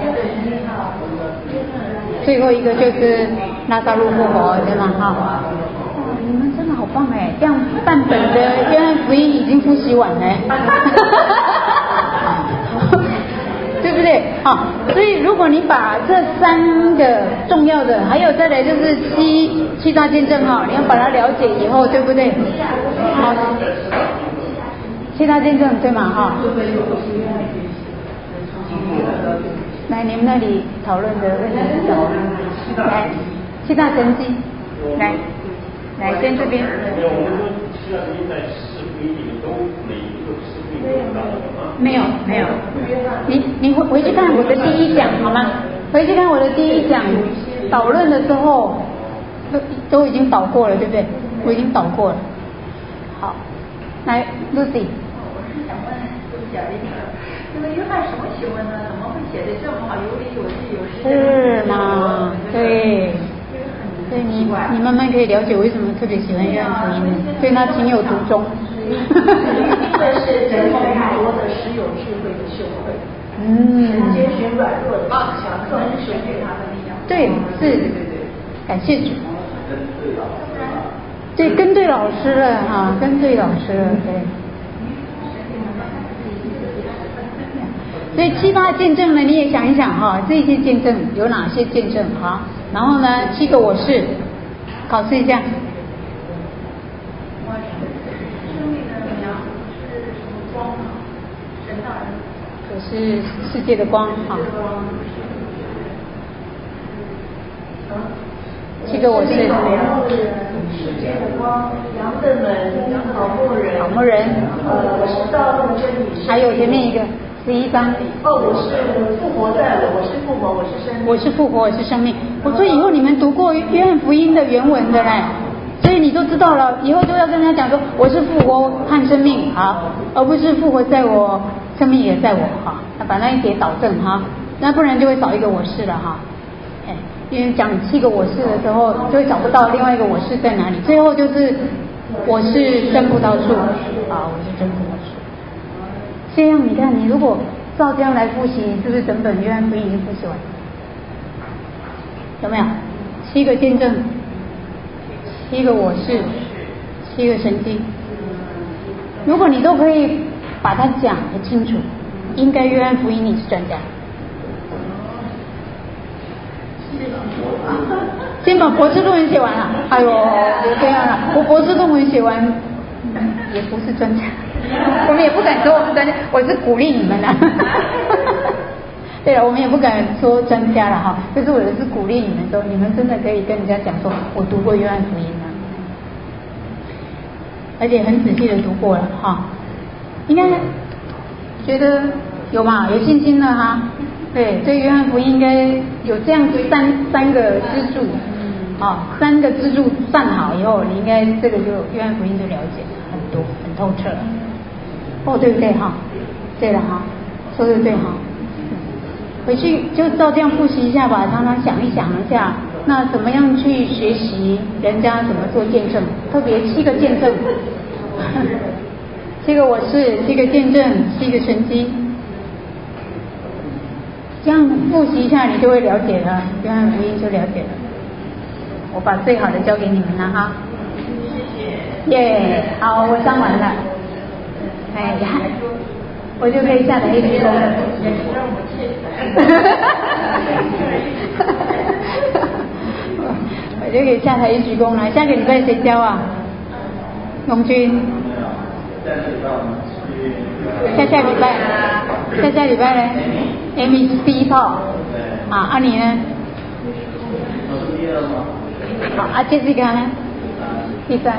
最后一个就是拉撒路复活，对吗？你们真的好棒哎！这样半本的约翰福音已经复习完了，对不对？所以如果你把这3个重要的，还有再来就是七大见证你要把它了解以后，对不对？好，7大见证对吗？来，你们那里讨论的问题是什么？来，7大神迹，来，先这边。没有。你回去看我的第1讲好吗？回去看我的第1讲，导论的时候都已经导过了，对不对？我已经导过了。好，来 Lucy。 我是想问Lucy啊，那个约翰什么学问呢？怎么会写得这么好，有理有据有实证？ 是吗？对。所以你慢慢可以了解为什么特别喜欢约翰福音，对他情有独钟。 这是人口太多的实有智慧的秀慧。神拣选软弱的强壮是神给他的力量。 对，是，感谢主。对，跟对老师了跟对老师了，对。所以7大见证呢，你也想一想这些见证有哪些见证然后呢，7个我是，考试一下。 我是生命的粮是什么光神的儿子。 我是世界的光7个我是。 世界的光，羊的门，好牧人。我是道路真理。 还有前面一个。11章。 我是复活在我是复活，我是生命。 我是复活，我是生命。我说以后你们读过约翰福音的原文的嘞，所以你都知道了，以后就要跟他讲说我是复活和生命好，而不是复活在我，生命也在我哈。那把那一节导正哈，那不然就会少一个我是了哈。因为讲7个我是的时候，就会找不到另外一个我是在哪里，最后就是我是真葡萄树啊，我是真葡萄树。这样你看，你如果照这样来复习，你是不是整本约翰福音已经复习完？有没有？7个见证，7个我是，7个神迹。如果你都可以把它讲得清楚，应该约翰福音你是专家。先把博士论文写完了，哎呦，别这样了，我博士论文写完也不是专家，我们也不敢说我是专家，我是鼓励你们的。对了，我们也不敢说专家了哈，就是我是鼓励你们说，你们真的可以跟人家讲说，我读过约翰福音了，而且很仔细的读过了哈，应该觉得有嘛，有信心了哈。对，所以约翰福音应该有这样子三个支柱，啊，3个支柱站好以后，你应该这个就约翰福音就了解很多，很透彻。哦，对不对哈？对了哈，说的对哈。回去就照这样复习一下吧，常常想一下，那怎么样去学习人家怎么做见证，特别7个见证，7个我是，7个见证，7个神迹。这样复习一下，你就会了解了，约翰福音就了解了。我把最好的交给你们了哈。谢谢。耶，好，我上完了。哎呀，我就可以下载一鞠躬了。我就可以下台一鞠躬了。下个礼拜谁教啊？龙君。下礼拜呢 ？Amy 是第1套啊，你呢？好啊，Jessica 呢？第3。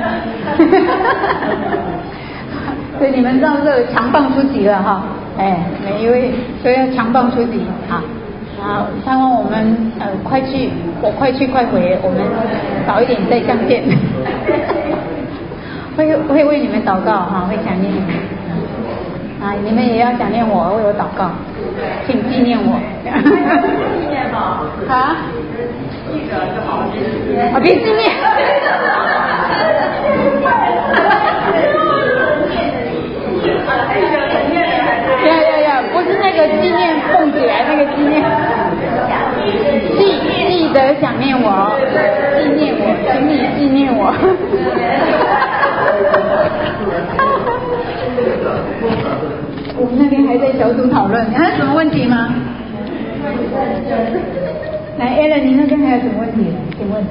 所以你们到这个强棒出击了哈，哎，每一位都要强棒出击啊！啊，盼望我们快去快回，我们早一点再相见。会为你们祷告哈，会想念你们啊，你们也要想念我，为我祷告，请纪念我。纪念吗？啊？记得就好，别纪念。呀，不是那个纪念凤姐，那个纪念，记得想念我，纪念我，请你纪念我。我们那边还在小组讨论，还有什么问题吗？来 ，Alan， 你那边还有什么问题？请问。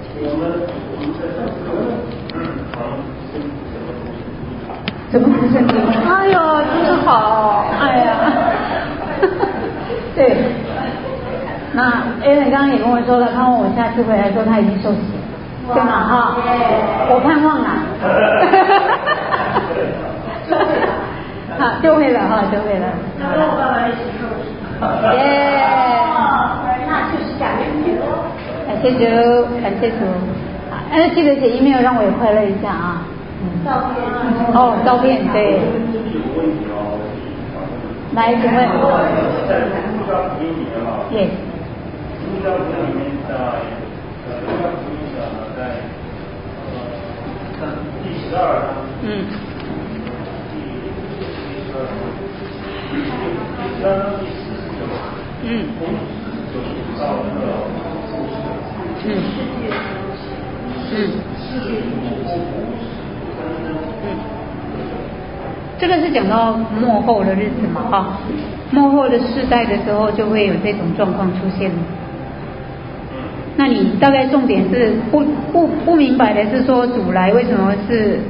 怎么是圣经？哎呦，真是好！哎呀，对。那 Alan 刚刚也跟我说了，盼望我下次回来说他已经受洗，对吗？哈，我盼望啦。好，就会了哈，就会了。那跟我爸爸一起受洗。耶！那就是感恩主。感谢主，感谢主。好，记得写 email 让我也快乐一下啊。照片哦，照片对。来，请问。Yes。 第12章。第12章第49。到那个这个是讲到末后的日子嘛，哈，末后的世代的时候就会有这种状况出现。那你大概重点是不明白的是说主来为什么是？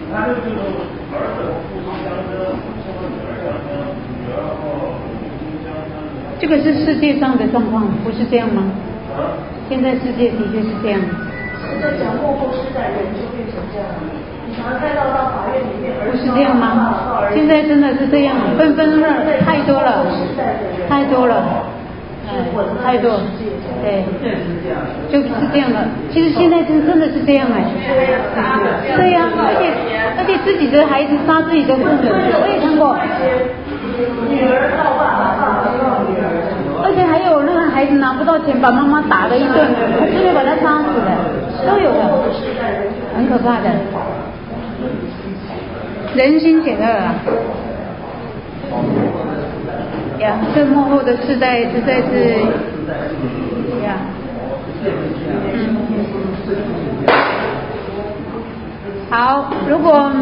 这个是世界上的状况，不是这样吗？现在世界的确是这样。 现在讲末后世代人就变成这样，你常常看到法院里面， 不是这样吗？现在真的是这样，纷纷的太多了，太多了，太多了。 对，就是这样的。其实现在真的是这样哎。对呀，而且自己的孩子杀自己的父母，我也看过。 女儿告爸爸，爸爸告女儿。 而且还有那个孩子拿不到钱，把妈妈打了一顿，最后把他杀死的，都有的，很可怕的。人心险恶啊！呀，这幕后的世代实在是呀，好，如果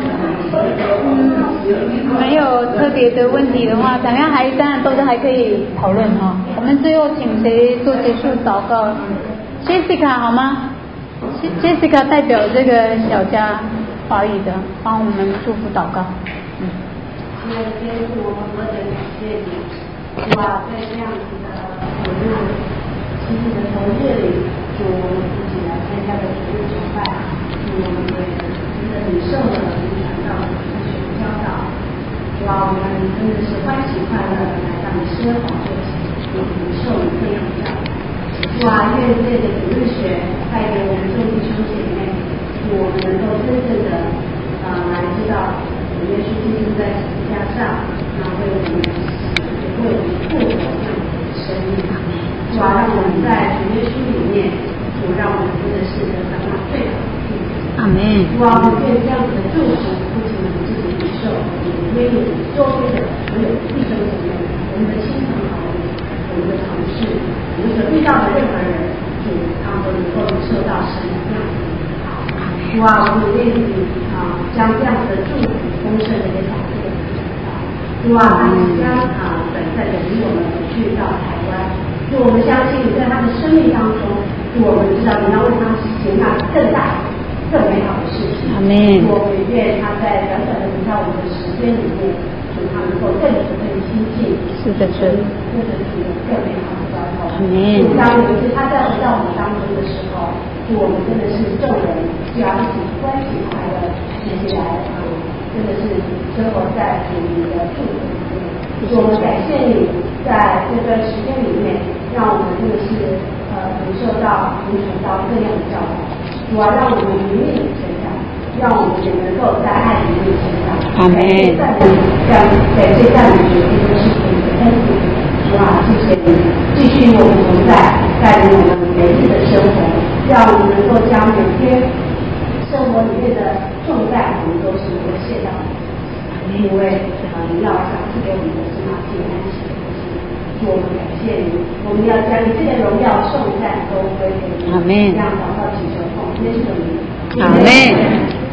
没有特别的问题的话，当然都是还可以讨论哈。我们最后请谁做结束祷告 ？Jessica 好吗 ？Jessica 代表这个小家华语的，帮我们祝福祷告。 因为今天我们何等感谢你，主啊，在这样子的其实的头日里，主我们自己来参加的主日崇拜，主我们也真的领受了你传道的学教导，主啊，我们真的是欢喜快乐的来到你身旁坐席，我们领受你这样的教导。主啊，愿这个主日学带给我们众弟兄姐妹，我们能够真正的来知道。耶稣基督在十字架上，为我们为我们复活这样的生命，主啊，让我们在主耶稣里面，主让我们真的是得到那最好的祝福。 阿门。 主啊，我们愿这样子的祝福，不仅我们自己领受，也愿意周围的所有弟兄姐妹，我们的亲朋好友，我们的同事，我们所遇到的任何人，主他们都能够受到神的这样子的好。主啊，我们愿意将这样子的祝福丰盛的给导这个主啊，将本在的领我们去到台湾，主我们相信在他的生命当中，主我们知道你要为他行那更大更美好的事情。 阿门。 我们愿他在短短的领到我们的时间里面，主他能够更亲近， 是的，是的， 或者是更美好的交通。 阿门。 主当有一次他在回到我们当中的时候，主我们真的是众人只要一起关系快乐，一起来真的是生活在主你的祝福里面。主我们感谢你在这段时间里面，让我们真的是领受到领受到这样的教导。主啊，让我们灵命成长，让我们也能够在爱里面成长。 阿门。 感谢赞美主，这都是你的恩典。主啊，谢谢你继续我们同在，带领我们每日的生活，让我们能够将每天生活里面的重担，我们都是能够卸到你，因为你要赏赐给我们的是那平安喜乐的心。主，我们感谢你，我们要将一切的荣耀颂赞都归给你。 阿门。 这样祷告祈求奉耶稣的名。 阿门。